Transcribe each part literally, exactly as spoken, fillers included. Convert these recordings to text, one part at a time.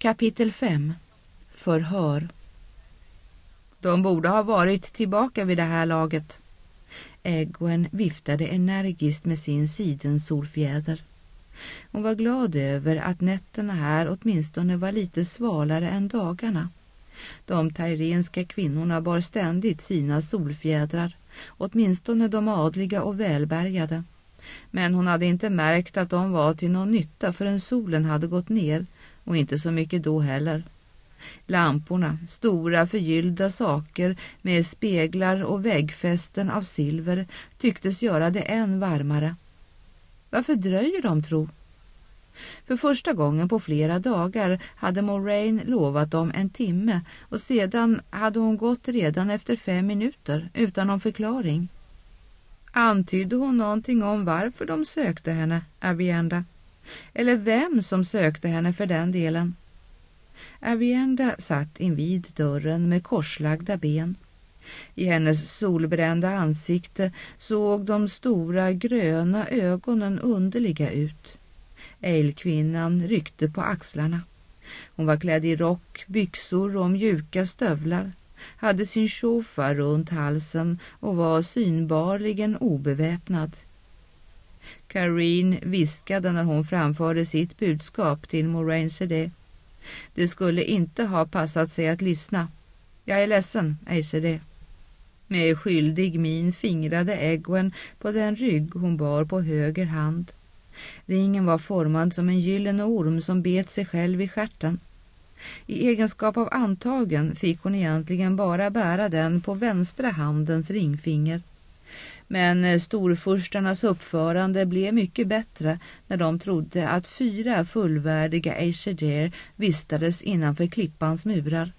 Kapitel fem. Förhör. De borde ha varit tillbaka vid det här laget. Egwene viftade energiskt med sin sidensolfjäder. Hon var glad över att nätterna här åtminstone var lite svalare än dagarna. De tyrenska kvinnorna bar ständigt sina solfjädrar, åtminstone de adliga och välbärgade. Men hon hade inte märkt att de var till någon nytta förrän solen hade gått ner, och inte så mycket då heller. Lamporna, stora förgyllda saker med speglar och väggfästen av silver, tycktes göra det än varmare. Varför dröjer de, tro? För första gången på flera dagar hade Moraine lovat dem en timme, och sedan hade hon gått redan efter fem minuter utan någon förklaring. Antydde hon någonting om varför de sökte henne, Avienda? Eller vem som sökte henne för den delen? Avienda satt invid dörren med korslagda ben. I hennes solbrända ansikte såg de stora gröna ögonen underliga ut. Älgkvinnan ryckte på axlarna. Hon var klädd i rock, byxor och mjuka stövlar, hade sin shofa runt halsen och var synbarligen obeväpnad. Karine viskade när hon framförde sitt budskap till Moraine Sedé. Det skulle inte ha passat sig att lyssna. Jag är ledsen, Sedé. Med skyldig min fingrade Egwene på den rygg hon bar på höger hand. Ringen var formad som en gyllene orm som bet sig själv i stjärten. I egenskap av antagen fick hon egentligen bara bära den på vänstra handens ringfinger. Men storfurstarnas uppförande blev mycket bättre när de trodde att fyra fullvärdiga Aesir vistades innanför klippans murar.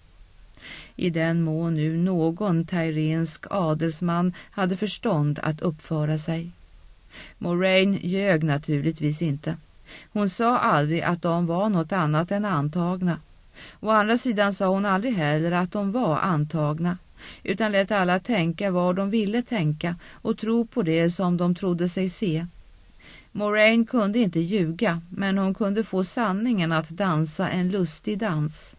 I den mån nu någon tyrensk adelsman hade förstånd att uppföra sig. Moraine ljög naturligtvis inte. Hon sa aldrig att de var något annat än antagna. Å andra sidan sa hon aldrig heller att de var antagna, utan lät alla tänka vad de ville tänka och tro på det som de trodde sig se. Moraine kunde inte ljuga, men hon kunde få sanningen att dansa en lustig dans.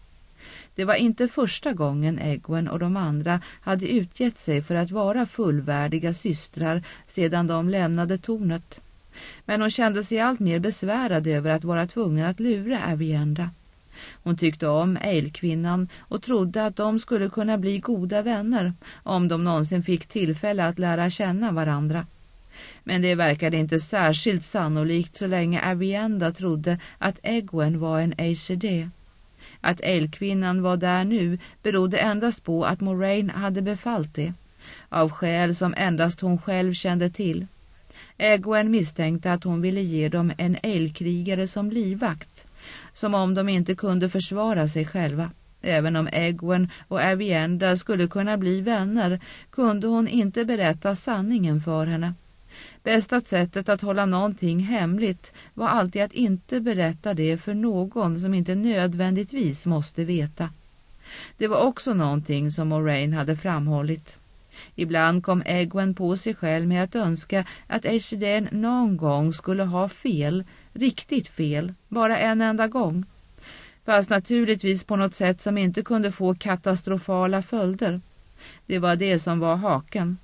Det var inte första gången Egwene och de andra hade utgett sig för att vara fullvärdiga systrar sedan de lämnade tornet. Men hon kände sig allt mer besvärad över att vara tvungen att lura Avienda. Hon tyckte om älgkvinnan och trodde att de skulle kunna bli goda vänner om de någonsin fick tillfälle att lära känna varandra. Men det verkade inte särskilt sannolikt så länge Avienda trodde att Egwene var en Aesir. Att älgkvinnan var där nu berodde endast på att Moraine hade befallt det, av skäl som endast hon själv kände till. Egwene misstänkte att hon ville ge dem en älgkrigare som livvakt, som om de inte kunde försvara sig själva. Även om Egwene och Avienda skulle kunna bli vänner kunde hon inte berätta sanningen för henne. Bästa sättet att hålla någonting hemligt var alltid att inte berätta det för någon som inte nödvändigtvis måste veta. Det var också någonting som Moraine hade framhållit. Ibland kom Egwene på sig själv med att önska att Aesir någon gång skulle ha fel, riktigt fel, bara en enda gång. Fast naturligtvis på något sätt som inte kunde få katastrofala följder. Det var det som var haken.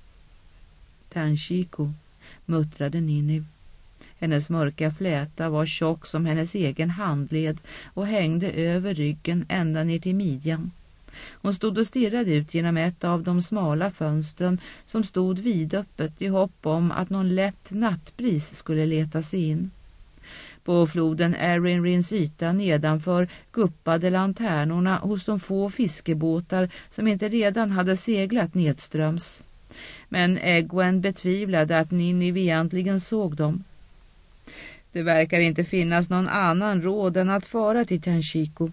Tanshiko, muttrade Nineve. Hennes mörka fläta var tjock som hennes egen handled och hängde över ryggen ända ner till midjan. Hon stod och stirrade ut genom ett av de smala fönstren som stod vidöppet i hopp om att någon lätt nattbris skulle leta sig in. På floden Erin-Rins yta nedanför guppade lanternorna hos de få fiskebåtar som inte redan hade seglat nedströms. Men Egwene betvivlade att Nineve egentligen såg dem. Det verkar inte finnas någon annan råd än att fara till Tanshiko.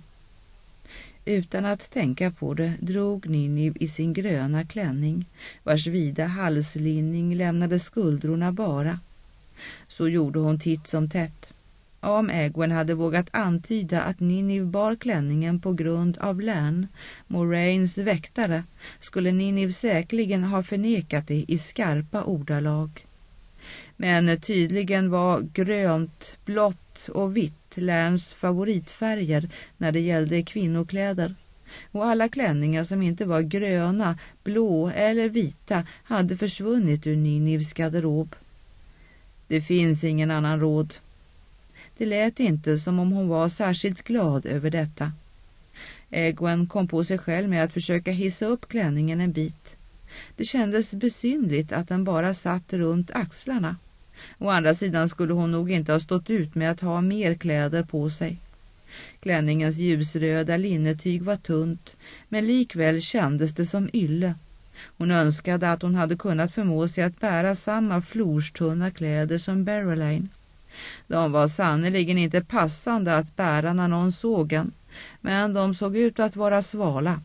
Utan att tänka på det drog Nineve i sin gröna klänning, vars vida halslinning lämnade skuldrorna bara. Så gjorde hon titt som tätt. Om Egwene hade vågat antyda att Nineve bar klänningen på grund av Lärn, Moraines väktare, skulle Nineve säkerligen ha förnekat det i skarpa ordalag. Men tydligen var grönt, blått och vitt Lärns favoritfärger när det gällde kvinnokläder. Och alla klänningar som inte var gröna, blå eller vita hade försvunnit ur Ninivs garderob. Det finns ingen annan råd. Det lät inte som om hon var särskilt glad över detta. Egwene kom på sig själv med att försöka hissa upp klänningen en bit. Det kändes besynligt att den bara satt runt axlarna. Å andra sidan skulle hon nog inte ha stått ut med att ha mer kläder på sig. Klänningens ljusröda linnetyg var tunt, men likväl kändes det som ylle. Hon önskade att hon hade kunnat förmå sig att bära samma florstunna kläder som Berylane. De var sannoliken inte passande att bära när någon såg en, men de såg ut att vara svala.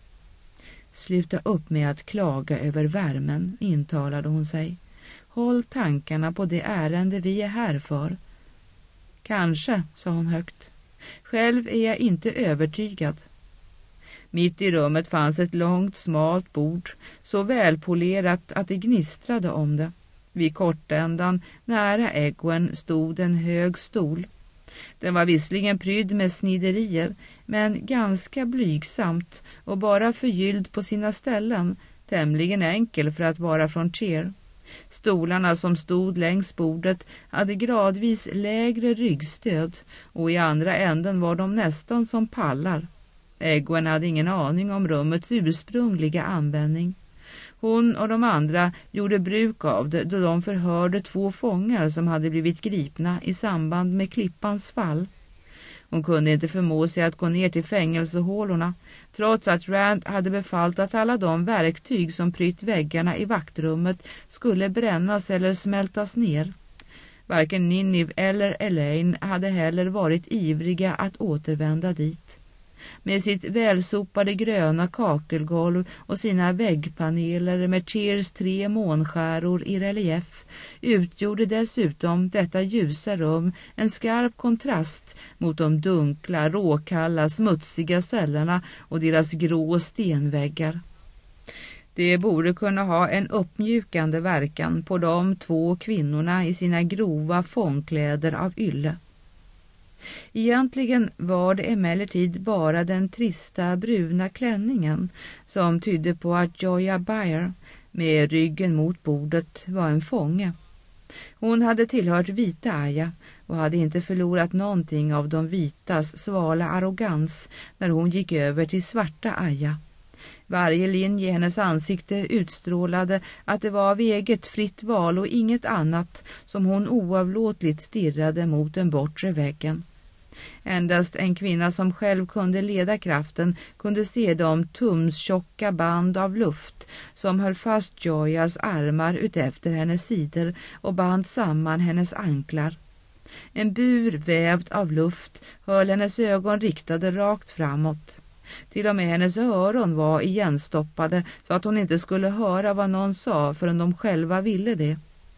Sluta upp med att klaga över värmen, intalade hon sig. Håll tankarna på det ärende vi är här för. Kanske, sa hon högt. Själv är jag inte övertygad. Mitt i rummet fanns ett långt, smalt bord, så välpolerat att det gnistrade om det. Vid kortändan, nära Egwene, stod en hög stol. Den var visserligen prydd med sniderier, men ganska blygsamt och bara förgylld på sina ställen, tämligen enkel för att vara från Cheer. Stolarna som stod längs bordet hade gradvis lägre ryggstöd och i andra änden var de nästan som pallar. Egwene hade ingen aning om rummets ursprungliga användning. Hon och de andra gjorde bruk av det då de förhörde två fångar som hade blivit gripna i samband med klippans fall. Hon kunde inte förmå sig att gå ner till fängelsehålorna, trots att Rand hade befallt att alla de verktyg som prytt väggarna i vaktrummet skulle brännas eller smältas ner. Varken Ninive eller Elaine hade heller varit ivriga att återvända dit. Med sitt välsopade gröna kakelgolv och sina väggpaneler med Cheers tre månskäror i relief utgjorde dessutom detta ljusa rum en skarp kontrast mot de dunkla, råkalla, smutsiga cellerna och deras grå stenväggar. Det borde kunna ha en uppmjukande verkan på de två kvinnorna i sina grova fångkläder av ylle. Egentligen var det emellertid bara den trista bruna klänningen som tydde på att Joya Byre, med ryggen mot bordet, var en fånge. Hon hade tillhört vita Aya och hade inte förlorat någonting av de vitas svala arrogans när hon gick över till svarta Aya. Varje linje i hennes ansikte utstrålade att det var av eget fritt val och inget annat som hon oavlåtligt stirrade mot den bortre väggen. Endast en kvinna som själv kunde leda kraften kunde se de tumstjocka band av luft som höll fast Joyas armar utefter hennes sidor och band samman hennes anklar. En bur vävd av luft höll hennes ögon riktade rakt framåt. Till och med hennes öron var igenstoppade så att hon inte skulle höra vad någon sa förrän de själva ville det.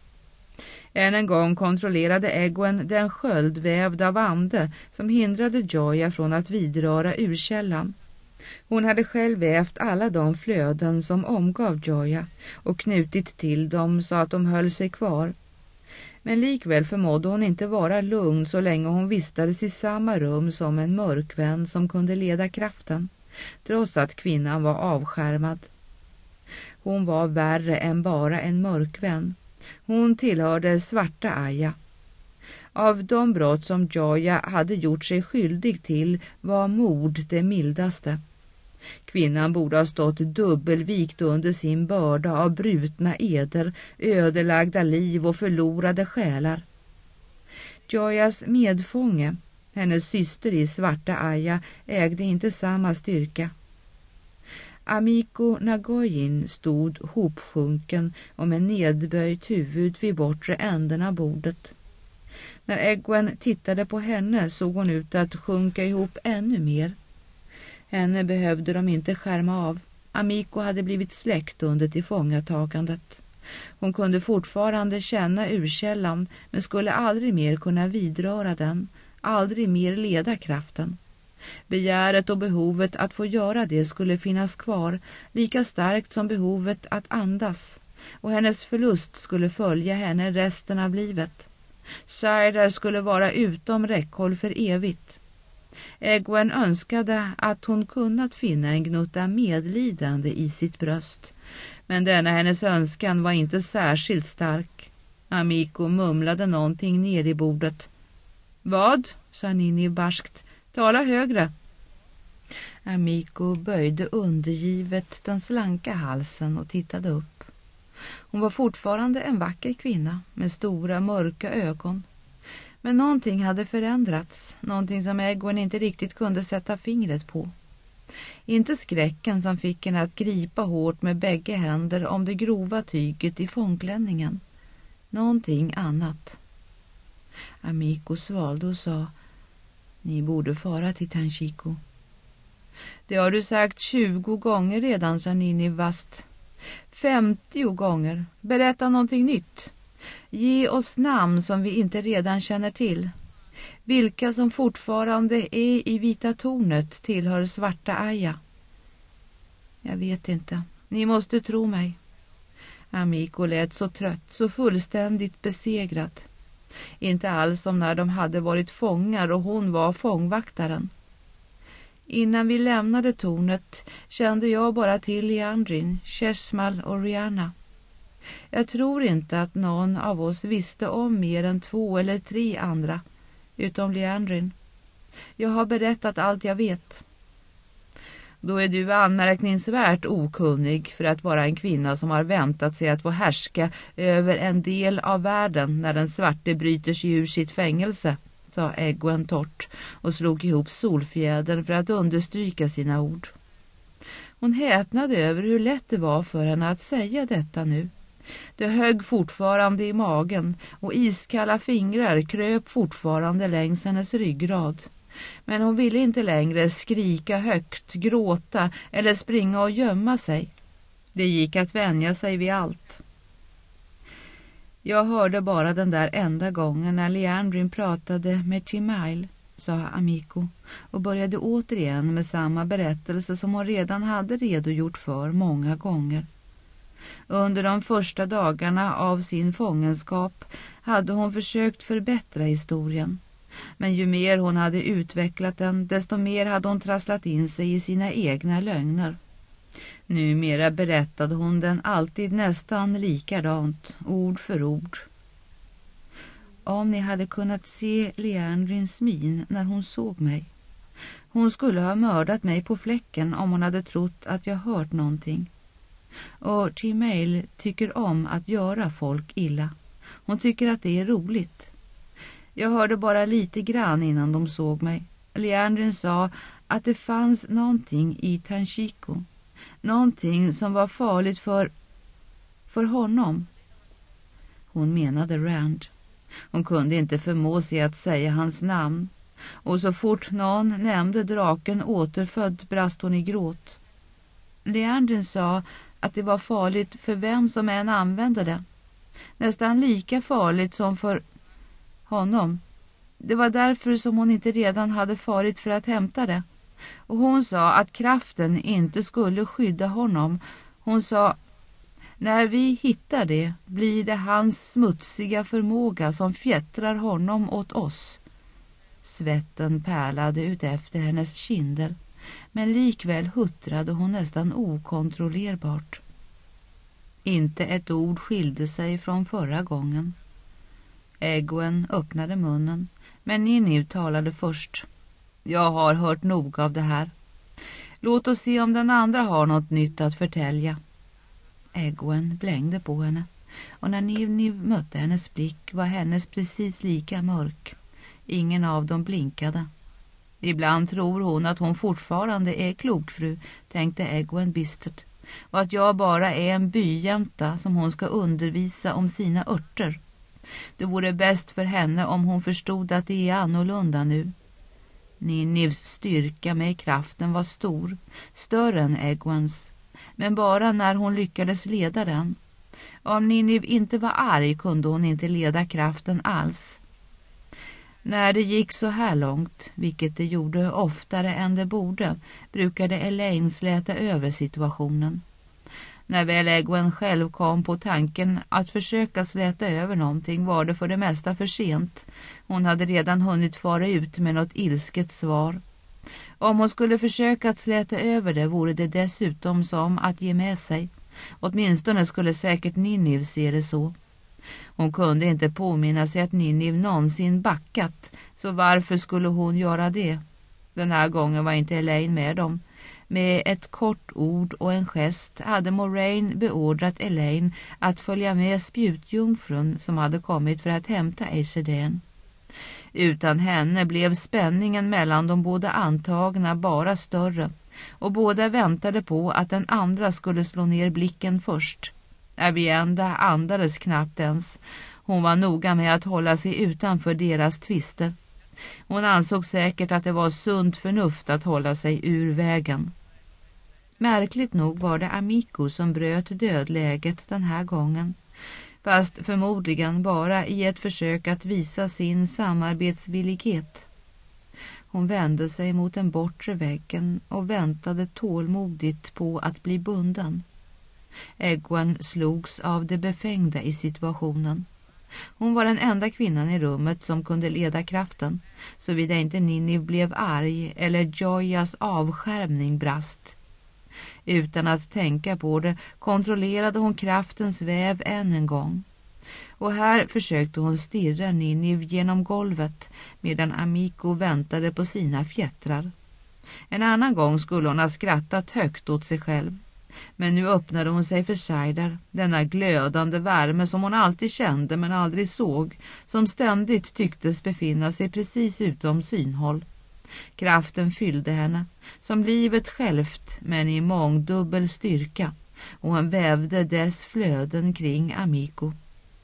Än en gång kontrollerade Egwene den sköld vävd av ande som hindrade Joya från att vidröra urkällan. Hon hade själv vävt alla de flöden som omgav Joya och knutit till dem så att de höll sig kvar. Men likväl förmådde hon inte vara lugn så länge hon vistades i samma rum som en mörkvän som kunde leda kraften, trots att kvinnan var avskärmad. Hon var värre än bara en mörkvän. Hon tillhörde svarta Aya. Av de brott som Joya hade gjort sig skyldig till var mord det mildaste. Kvinnan borde ha stått dubbelvikt under sin börda av brutna eder, ödelagda liv och förlorade själar. Joyas medfånge, hennes syster i svarta Aya, ägde inte samma styrka. Amiko Nagoyin stod hopsjunken och med nedböjt huvud vid bortre änden av bordet. När Egwene tittade på henne såg hon ut att sjunka ihop ännu mer. Henne behövde de inte skärma av. Amiko hade blivit släckt under tillfångatagandet. Hon kunde fortfarande känna urkällan men skulle aldrig mer kunna vidröra den, aldrig mer leda kraften. Begäret och behovet att få göra det skulle finnas kvar, lika starkt som behovet att andas, och hennes förlust skulle följa henne resten av livet. Sardar skulle vara utom räckhåll för evigt. Egwene önskade att hon kunnat finna en gnutta medlidande i sitt bröst, men denna hennes önskan var inte särskilt stark. Amiko mumlade någonting ner i bordet. Vad? Sa Ninni barskt. Tala högre. Amiko böjde undergivet den slanka halsen och tittade upp. Hon var fortfarande en vacker kvinna med stora mörka ögon. Men någonting hade förändrats, någonting som Egwene inte riktigt kunde sätta fingret på. Inte skräcken som fick henne att gripa hårt med bägge händer om det grova tyget i fångklänningen. Någonting annat. Amiko svalde och sa: Ni borde fara till Tanshiko. Det har du sagt tjugo gånger redan, sa Ninni vast. Femtio gånger. Berätta någonting nytt. Ge oss namn som vi inte redan känner till. Vilka som fortfarande är i Vita tornet tillhör Svarta Aya. Jag vet inte. Ni måste tro mig. Amiko lät så trött, så fullständigt besegrad. Inte alls som när de hade varit fångar och hon var fångvaktaren. Innan vi lämnade tornet kände jag bara till Liandrin, Chesmal och Rihanna. Jag tror inte att någon av oss visste om mer än två eller tre andra, utom Liandrin. Jag har berättat allt jag vet. Då är du anmärkningsvärt okunnig för att vara en kvinna som har väntat sig att få härska över en del av världen när den svarte bryter sig ur sitt fängelse, sa Egwene torrt och slog ihop solfjädern för att understryka sina ord. Hon häpnade över hur lätt det var för henne att säga detta nu. Det högg fortfarande i magen och iskalla fingrar kröp fortfarande längs hennes ryggrad. Men hon ville inte längre skrika högt, gråta eller springa och gömma sig. Det gick att vänja sig vid allt. Jag hörde bara den där enda gången när Liandrin pratade med Timail, sa Amiko, och började återigen med samma berättelse som hon redan hade redogjort för många gånger. Under de första dagarna av sin fångenskap hade hon försökt förbättra historien. Men ju mer hon hade utvecklat den, desto mer hade hon trasslat in sig i sina egna lögner. Numera berättade hon den alltid nästan likadant, ord för ord. Om ni hade kunnat se Liandrins min när hon såg mig. Hon skulle ha mördat mig på fläcken om hon hade trott att jag hört någonting. Och Timail tycker om att göra folk illa. Hon tycker att det är roligt. Jag hörde bara lite grann innan de såg mig. Liandrin sa att det fanns någonting i Tanshiko. Någonting som var farligt för, för honom. Hon menade Rand. Hon kunde inte förmå sig att säga hans namn. Och så fort någon nämnde draken återfödd brast hon i gråt. Liandrin sa att det var farligt för vem som än använde det. Nästan lika farligt som för honom. Det var därför som hon inte redan hade farit för att hämta det. Och hon sa att kraften inte skulle skydda honom. Hon sa, när vi hittar det blir det hans smutsiga förmåga som fjättrar honom åt oss. Svetten pärlade ut efter hennes kinder, men likväl huttrade hon nästan okontrollerbart. Inte ett ord skilde sig från förra gången. Egwene öppnade munnen, men Ninni talade först. Jag har hört nog av det här. Låt oss se om den andra har något nytt att förtälja. Egwene blängde på henne, och när Ninni mötte hennes blick var hennes precis lika mörk. Ingen av dem blinkade. Ibland tror hon att hon fortfarande är klokfru, tänkte Egwene bistert, och att jag bara är en byjänta som hon ska undervisa om sina örter. Det vore bäst för henne om hon förstod att det är annorlunda nu. Ninnivs styrka med kraften var stor, större än Egwenes, men bara när hon lyckades leda den. Om Ninniv inte var arg kunde hon inte leda kraften alls. När det gick så här långt, vilket det gjorde oftare än det borde, brukade Elaine släta över situationen. När väl Egwene själv kom på tanken att försöka släta över någonting var det för det mesta för sent. Hon hade redan hunnit fara ut med något ilsket svar. Om hon skulle försöka att släta över det vore det dessutom som att ge med sig. Åtminstone skulle säkert Ninniv se det så. Hon kunde inte påminna sig att Ninniv någonsin backat, så varför skulle hon göra det? Den här gången var inte Elaine med dem. Med ett kort ord och en gest hade Moraine beordrat Elaine att följa med spjutjungfrun som hade kommit för att hämta Aes Sedai. Utan henne blev spänningen mellan de båda antagna bara större, och båda väntade på att den andra skulle slå ner blicken först. Avienda andades knappt ens. Hon var noga med att hålla sig utanför deras tvister. Hon ansåg säkert att det var sunt förnuft att hålla sig ur vägen. Märkligt nog var det Amiko som bröt dödläget den här gången, fast förmodligen bara i ett försök att visa sin samarbetsvillighet. Hon vände sig mot den bortre väggen och väntade tålmodigt på att bli bunden. Egwene slogs av det befängda i situationen. Hon var den enda kvinnan i rummet som kunde leda kraften, såvida inte Ninniv blev arg eller Joyas avskärmning brast. Utan att tänka på det kontrollerade hon kraftens väv än en gång. Och här försökte hon stirra Ninniv genom golvet medan Amiko väntade på sina fjättrar. En annan gång skulle hon ha skrattat högt åt sig själv. Men nu öppnade hon sig för Saidar, denna glödande värme som hon alltid kände men aldrig såg, som ständigt tycktes befinna sig precis utom synhåll. Kraften fyllde henne, som livet självt, men i mångdubbel styrka, och hon vävde dess flöden kring Amiko.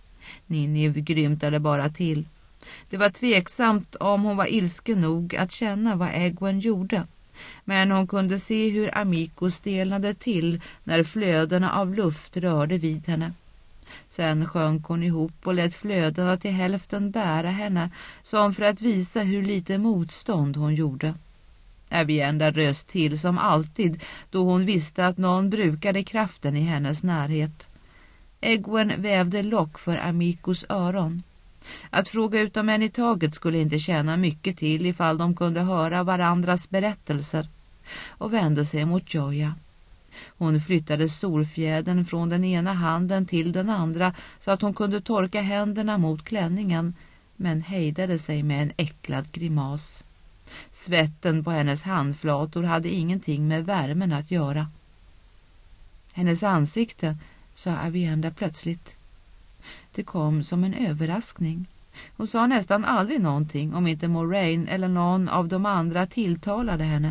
Ninniv grymtade bara till. Det var tveksamt om hon var ilsken nog att känna vad Egwene gjorde, men hon kunde se hur Amiko stelnade till när flödena av luft rörde vid henne. Sen sjönk hon ihop och lät flödena till hälften bära henne, som för att visa hur lite motstånd hon gjorde. Avienda röst till som alltid då hon visste att någon brukade kraften i hennes närhet. Egwene vävde lock för Amikos öron. Att fråga ut om en i taget skulle inte tjäna mycket till ifall de kunde höra varandras berättelser, och vände sig mot Joya. Hon flyttade solfjädern från den ena handen till den andra så att hon kunde torka händerna mot klänningen, men hejdade sig med en äcklad grimas. Svetten på hennes handflator hade ingenting med värmen att göra. Hennes ansikte, sa Avienda plötsligt. Det kom som en överraskning. Hon sa nästan aldrig någonting om inte Moraine eller någon av de andra tilltalade henne.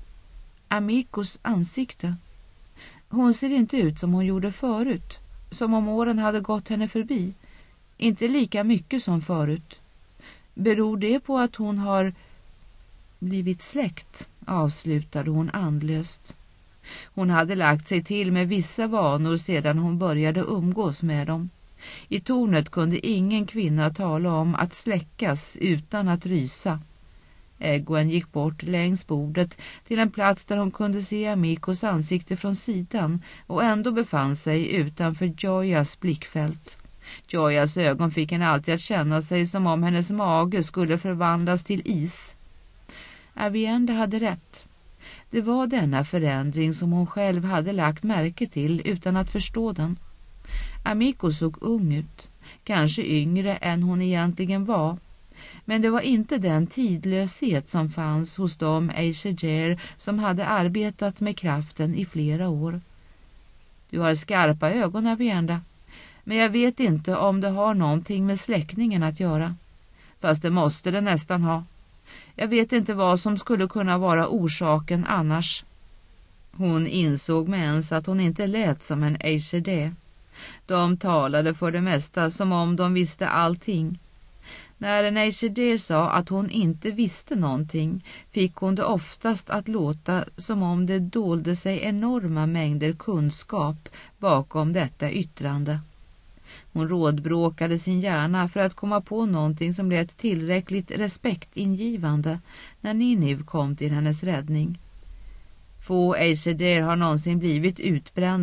Amikos ansikte. Hon ser inte ut som hon gjorde förut, som om åren hade gått henne förbi. Inte lika mycket som förut. Beror det på att hon har blivit släkt, avslutade hon andlöst. Hon hade lagt sig till med vissa vanor sedan hon började umgås med dem. I tornet kunde ingen kvinna tala om att släckas utan att rysa. Egwene gick bort längs bordet till en plats där hon kunde se Amikos ansikte från sidan och ändå befann sig utanför Joyas blickfält. Joyas ögon fick henne alltid att känna sig som om hennes mage skulle förvandlas till is. Avienda hade rätt. Det var denna förändring som hon själv hade lagt märke till utan att förstå den. Amiko såg ung ut, kanske yngre än hon egentligen var. Men det var inte den tidlöshet som fanns hos de Aes Sedai som hade arbetat med kraften i flera år. Du har skarpa ögon, Avienda, men jag vet inte om det har någonting med släckningen att göra. Fast det måste det nästan ha. Jag vet inte vad som skulle kunna vara orsaken annars. Hon insåg med ens att hon inte lät som en Aes Sedai. De talade för det mesta som om de visste allting. När en Aes Sedai sa att hon inte visste någonting fick hon det oftast att låta som om det dolde sig enorma mängder kunskap bakom detta yttrande. Hon rådbråkade sin hjärna för att komma på någonting som lät tillräckligt respektingivande när Ninniv kom till hennes räddning. Få Aes Sedai har någonsin blivit utbrända,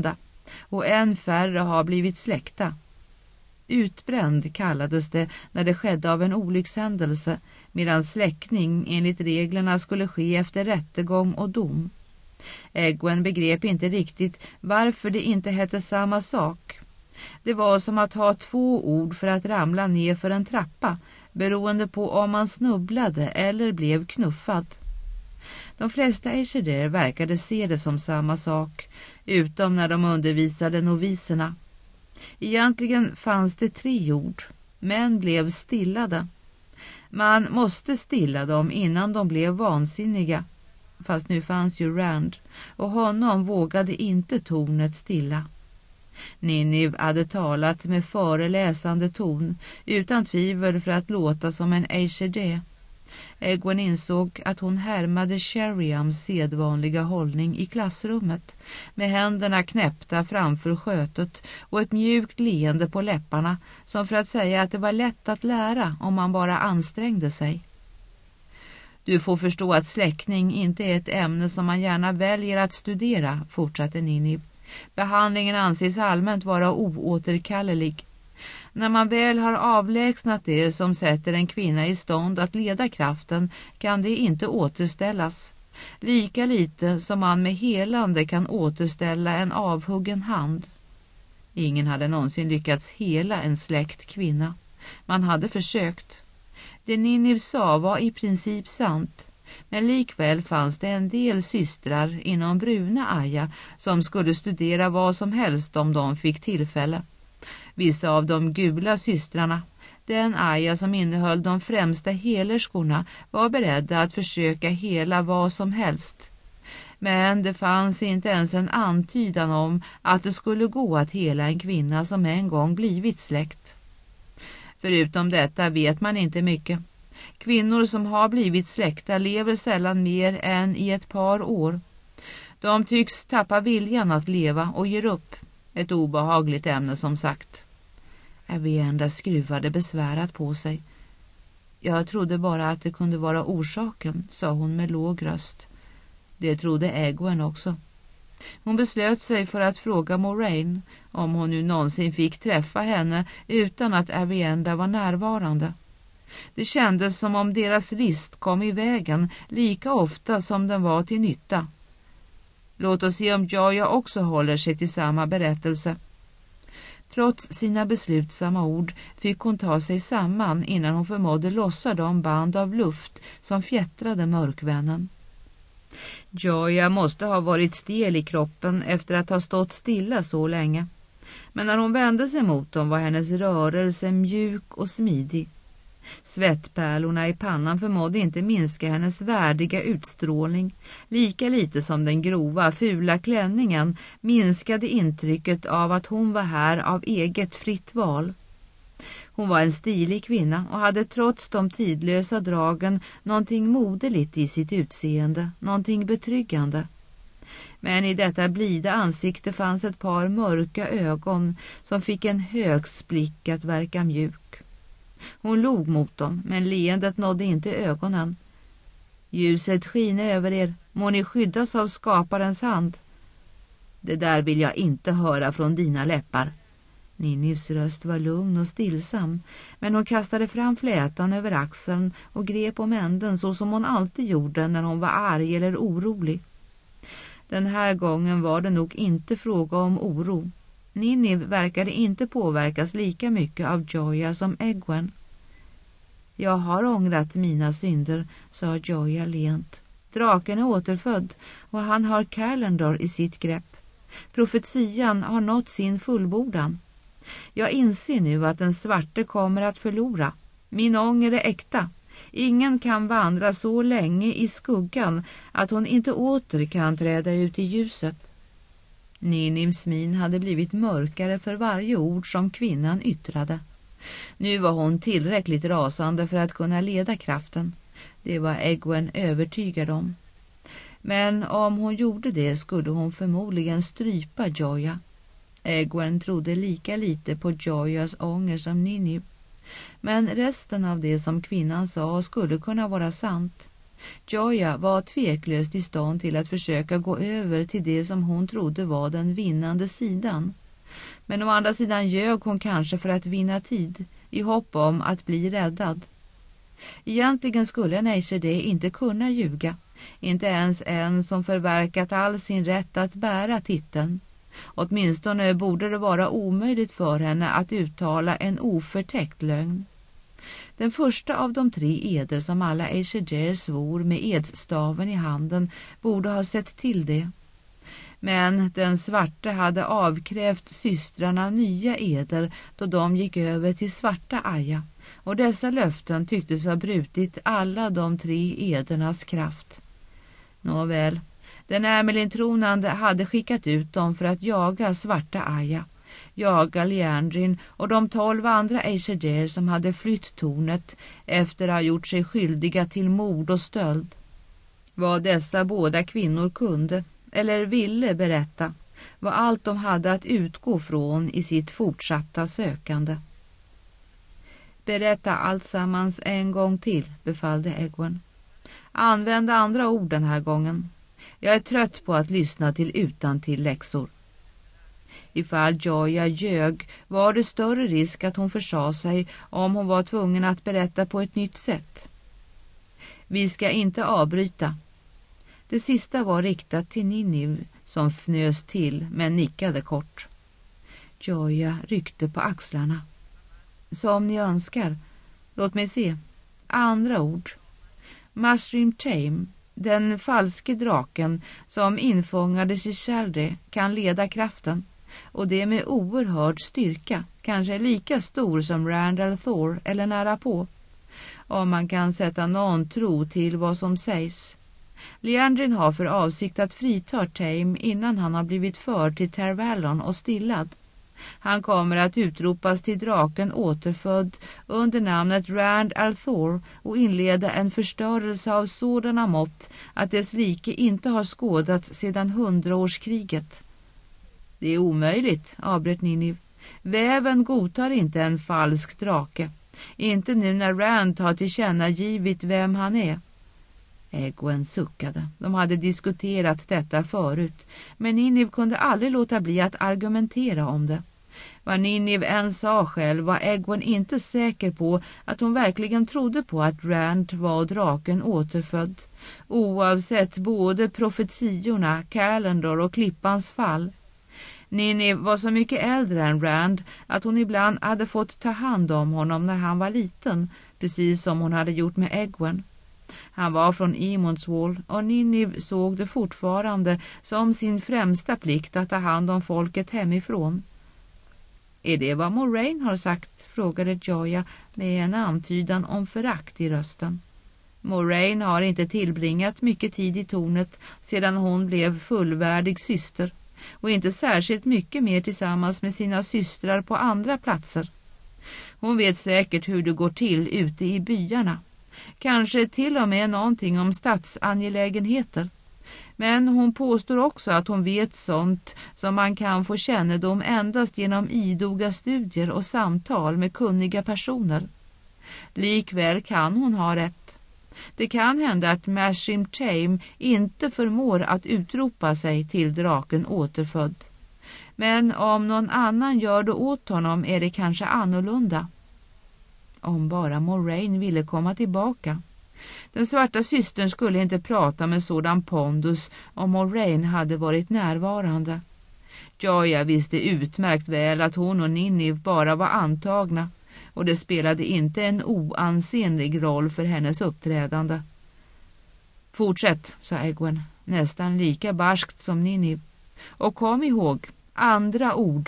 och än färre har blivit släkta. Utbränd kallades det när det skedde av en olyckshändelse, medan släckning enligt reglerna skulle ske efter rättegång och dom. Egwene begrep inte riktigt varför det inte hette samma sak. Det var som att ha två ord för att ramla ner för en trappa, beroende på om man snubblade eller blev knuffad. De flesta Aesir verkade se det som samma sak, utom när de undervisade noviserna. Egentligen fanns det tre ord, men blev stillade. Man måste stilla dem innan de blev vansinniga. Fast nu fanns ju Rand, och honom vågade inte tornet stilla. Ninniv hade talat med föreläsande ton, utan tvivel för att låta som en Aesir. Egwene insåg att hon härmade Sheriams sedvanliga hållning i klassrummet, med händerna knäppta framför skötet och ett mjukt leende på läpparna, som för att säga att det var lätt att lära om man bara ansträngde sig. Du får förstå att släckning inte är ett ämne som man gärna väljer att studera, fortsatte Ninniv. Behandlingen anses allmänt vara oåterkallelig. När man väl har avlägsnat det som sätter en kvinna i stånd att leda kraften kan det inte återställas. Lika lite som man med helande kan återställa en avhuggen hand. Ingen hade någonsin lyckats hela en släkt kvinna. Man hade försökt. Det Ninniv sa var i princip sant. Men likväl fanns det en del systrar inom bruna Aya som skulle studera vad som helst om de fick tillfälle. Vissa av de gula systrarna, den Aya som innehöll de främsta helerskorna, var beredda att försöka hela vad som helst. Men det fanns inte ens en antydan om att det skulle gå att hela en kvinna som en gång blivit släkt. Förutom detta vet man inte mycket. Kvinnor som har blivit släkta lever sällan mer än i ett par år. De tycks tappa viljan att leva och ger upp. Ett obehagligt ämne som sagt. Aviendha skruvade besvärat på sig. Jag trodde bara att det kunde vara orsaken, sa hon med låg röst. Det trodde Egwene också. Hon beslöt sig för att fråga Moraine om hon nu någonsin fick träffa henne utan att Aviendha var närvarande. Det kändes som om deras list kom i vägen lika ofta som den var till nytta. Låt oss se om Joya också håller sig till samma berättelse. Trots sina beslutsamma ord fick hon ta sig samman innan hon förmådde lossa de band av luft som fjättrade mörkvännen. Joya måste ha varit stel i kroppen efter att ha stått stilla så länge. Men när hon vände sig mot dem var hennes rörelse mjuk och smidig. Svettpärlorna i pannan förmådde inte minska hennes värdiga utstrålning, lika lite som den grova, fula klänningen minskade intrycket av att hon var här av eget fritt val. Hon var en stilig kvinna och hade trots de tidlösa dragen någonting moderligt i sitt utseende, någonting betryggande. Men i detta blida ansikte fanns ett par mörka ögon som fick en högsblick att verka mjuk. Hon log mot dem, men leendet nådde inte ögonen. Ljuset skiner över er, må ni skyddas av skaparens hand. Det där vill jag inte höra från dina läppar. Ninnivs röst var lugn och stillsam, men hon kastade fram flätan över axeln och grep om änden så som hon alltid gjorde när hon var arg eller orolig. Den här gången var det nog inte fråga om oro. Ninniv verkade inte påverkas lika mycket av Joya som Egwene. Jag har ångrat mina synder, sa Joya lent. Draken är återfödd och han har Callandor i sitt grepp. Profetian har nått sin fullbordan. Jag inser nu att den svarte kommer att förlora. Min ånger är äkta. Ingen kan vandra så länge i skuggan att hon inte åter kan träda ut i ljuset. Ninnivs min hade blivit mörkare för varje ord som kvinnan yttrade. Nu var hon tillräckligt rasande för att kunna leda kraften. Det var Egwene övertygad om. Men om hon gjorde det skulle hon förmodligen strypa Joya. Egwene trodde lika lite på Joyas ånger som Ninniv. Men resten av det som kvinnan sa skulle kunna vara sant. Joya var tveklöst i stånd till att försöka gå över till det som hon trodde var den vinnande sidan. Men å andra sidan ljög hon kanske för att vinna tid, i hopp om att bli räddad. Egentligen skulle en Aishadeh inte kunna ljuga, inte ens en som förverkat all sin rätt att bära titeln. Åtminstone borde det vara omöjligt för henne att uttala en oförtäckt lögn. Den första av de tre eder som alla Aishadeh svor med edstaven i handen borde ha sett till det. Men den svarte hade avkrävt systrarna nya eder då de gick över till svarta Aya, och dessa löften tycktes ha brutit alla de tre edernas kraft. Nåväl, den Amelin-tronande hade skickat ut dem för att jaga svarta Aya, jaga Liandrin och de tolv andra Aishadeh som hade flytt tornet efter att ha gjort sig skyldiga till mord och stöld. Vad dessa båda kvinnor kunde eller ville berätta var allt de hade att utgå från i sitt fortsatta sökande. Berätta alltsammans en gång till, befallde Egwene. Använd andra ord den här gången. Jag är trött på att lyssna till utantill läxor. Ifall Joya ljög var det större risk att hon försa sig om hon var tvungen att berätta på ett nytt sätt. Vi ska inte avbryta. Det sista var riktat till Ninniv som fnös till men nickade kort. Joya ryckte på axlarna. Som ni önskar. Låt mig se. Andra ord. Mushrim Tame, den falske draken som infångades i Chaldre, kan leda kraften. Och det med oerhörd styrka, kanske lika stor som Rand al'Thor eller nära på. Om man kan sätta någon tro till vad som sägs. Liandrin har för avsikt att frita Tame innan han har blivit förd till Tar Valon och stillad. Han kommer att utropas till draken återfödd under namnet Rand al'Thor och inleda en förstörelse av sådana mått att dess like inte har skådats sedan hundraårskriget. Det är omöjligt, avbröt Ninniv. Väven godtar inte en falsk drake. Inte nu när Rand har tillkännagivit vem han är. Egwene suckade. De hade diskuterat detta förut, men Ninniv kunde aldrig låta bli att argumentera om det. Vad Ninniv än sa själv var Egwene inte säker på att hon verkligen trodde på att Rand var draken återfödd, oavsett både profetiorna, Calendar och klippans fall. Ninniv var så mycket äldre än Rand att hon ibland hade fått ta hand om honom när han var liten, precis som hon hade gjort med Egwene. Han var från Emonswall och Ninniv såg det fortfarande som sin främsta plikt att ta hand om folket hemifrån. Är det vad Moraine har sagt? Frågade Joya med en antydan om förakt i rösten. Moraine har inte tillbringat mycket tid i tornet sedan hon blev fullvärdig syster och inte särskilt mycket mer tillsammans med sina systrar på andra platser. Hon vet säkert hur det går till ute i byarna. Kanske till och med någonting om statsangelägenheter. Men hon påstår också att hon vet sånt som man kan få kännedom endast genom idoga studier och samtal med kunniga personer. Likväl kan hon ha rätt. Det kan hända att Mushrim Tame inte förmår att utropa sig till draken återfödd. Men om någon annan gör det åt honom är det kanske annorlunda. Om bara Moraine ville komma tillbaka. Den svarta systern skulle inte prata med sådan pondus om Moraine hade varit närvarande. Joya visste utmärkt väl att hon och Ninniv bara var antagna och det spelade inte en oansenlig roll för hennes uppträdande. Fortsätt, sa Egwene, nästan lika barskt som Ninniv. Och kom ihåg, andra ord.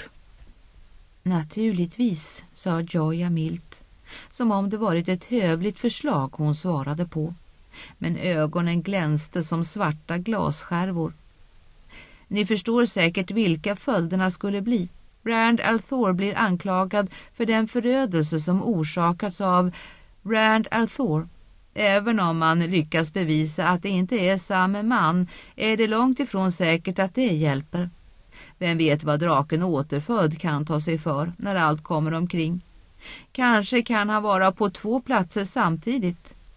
Naturligtvis, sa Joya milt, som om det varit ett hövligt förslag hon svarade på. Men ögonen glänste som svarta glasskärvor. Ni förstår säkert vilka följderna skulle bli. Rand al'Thor blir anklagad för den förödelse som orsakats av Rand al'Thor. Även om man lyckas bevisa att det inte är samma man är det långt ifrån säkert att det hjälper. Vem vet vad draken återfödd kan ta sig för när allt kommer omkring. Kanske kan han vara på två platser samtidigt.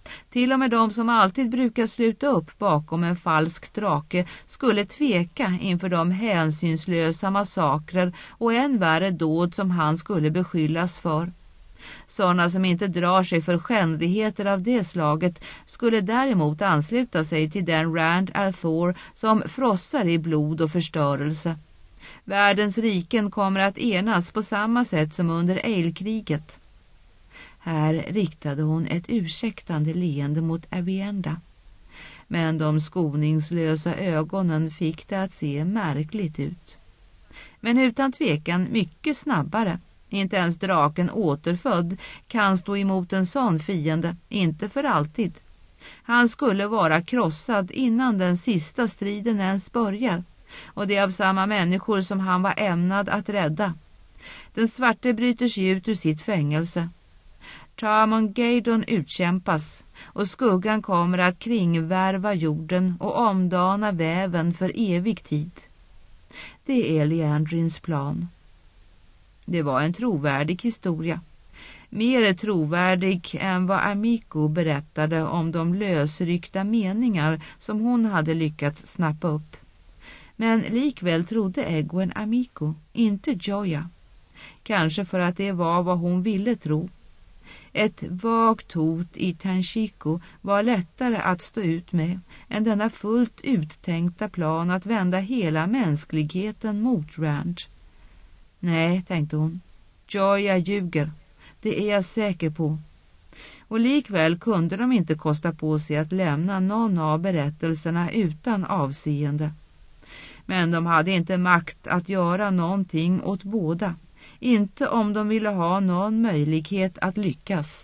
Till och med de som alltid brukar sluta upp bakom en falsk drake skulle tveka inför de hänsynslösa massakrer och än värre dåd som han skulle beskyllas för. Sådana som inte drar sig för skändligheter av det slaget skulle däremot ansluta sig till den Rand al'Thor som frossar i blod och förstörelse. Världens riken kommer att enas på samma sätt som under Eilkriget. Här riktade hon ett ursäktande leende mot Avienda. Men de skoningslösa ögonen fick det att se märkligt ut. Men utan tvekan mycket snabbare. Inte ens draken återfödd kan stå emot en sån fiende, inte för alltid. Han skulle vara krossad innan den sista striden ens börjar. Och det är av samma människor som han var ämnad att rädda. Den svarte bryter sig ut ur sitt fängelse. Tarmon-Gaydon utkämpas och skuggan kommer att kringvärva jorden och omdana väven för evig tid. Det är Liandrins plan. Det var en trovärdig historia. Mer trovärdig än vad Amico berättade om de lösryckta meningar som hon hade lyckats snappa upp. Men likväl trodde Egwene Amico, inte Joya. Kanske för att det var vad hon ville tro. Ett vagt hot i Tanshiko var lättare att stå ut med än denna fullt uttänkta plan att vända hela mänskligheten mot Rand. Nej, tänkte hon. Joya ljuger. Det är jag säker på. Och likväl kunde de inte kosta på sig att lämna någon av berättelserna utan avseende. Men de hade inte makt att göra någonting åt båda. Inte om de ville ha någon möjlighet att lyckas.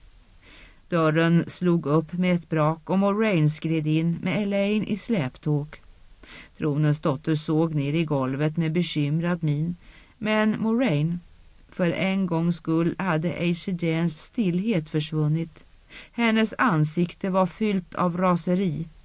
Dörren slog upp med ett brak och Moraine skred in med Elaine i släptåg. Tronens dotter såg ner i golvet med bekymrad min. Men Moraine, för en gångs skull hade Aishejans stillhet försvunnit. Hennes ansikte var fyllt av raseri.